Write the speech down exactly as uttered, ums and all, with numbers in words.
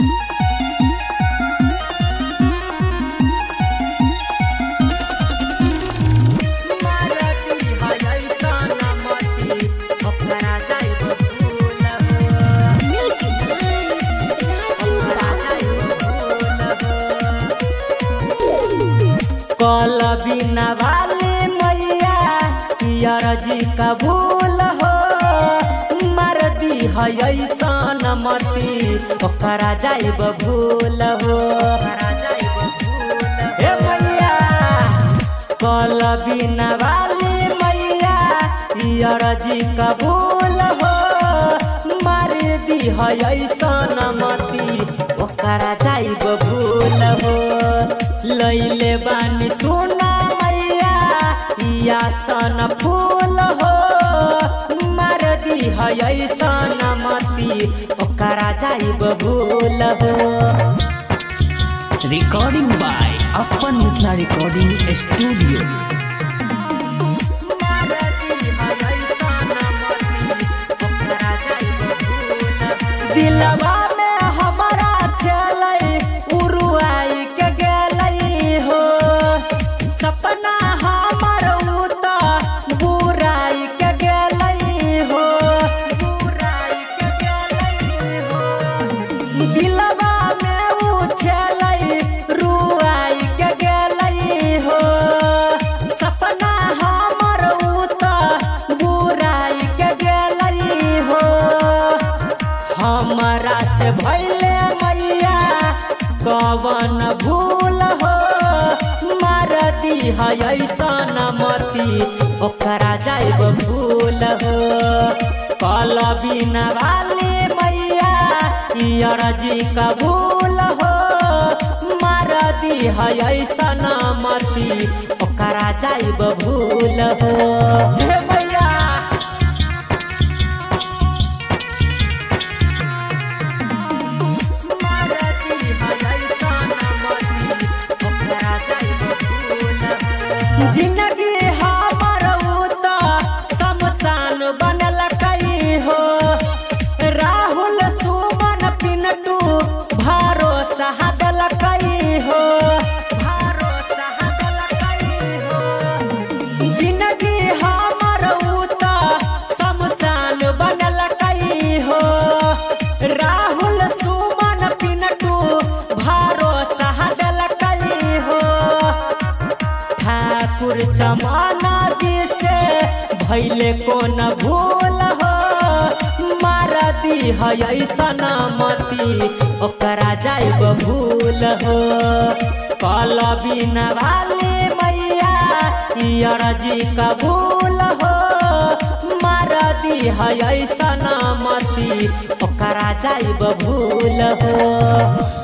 कल बिना वाली मैया यार जी कबूल हो मार दी है ऐसन मती ओकरा जाइब भूल हो हे मैया कल बिना वाली मैया यार जी कबूल हो मार दी है ऐसन मती ओकरा जाइब भूल हो लैले बानी सुना मैया या सन फूल हो मार दी है ऐसन मती ओकरा जाइब भूल हो। रिकॉर्डिंग बाय अपन मिथिला रिकॉर्डिंग स्टूडियो। दिलवा में हमारा चलै उरुआई के गेलै हो सपना हमर उता बुराई के गेलै हो बुराई के गेलै हो दिलवा में उ चलै रुआई के गेलै हो सपना हमर उता बुराई के गेलै हो हमरा से भैले मैया कवन भूल हो मार दी है ऐसन मती ओकरा जाइब भूल हो कल बिना वाली मैया यार जी कबूल हो मार दी है ऐसन मती ओकरा जाइब भूल हो हे मैया जिंदगी हमर उता शमशान बनल कई हो राहुल सुमन पिंटू भरोसा हदल कई हो भरोसा हदल कई हो जिंदगी हमर उता शमशान बनल कई हो राहुल सुमन पिंटू भरोसा हदल कई हो ठाकुर जमाना जी से भैले कौन भूल हो मार दी है ऐसन मती ओकरा जाइब भूल हो कल बिना वाली मैया यार जी कबूल हो मार दी है ऐसन मती ओकरा जाइब भूल हो।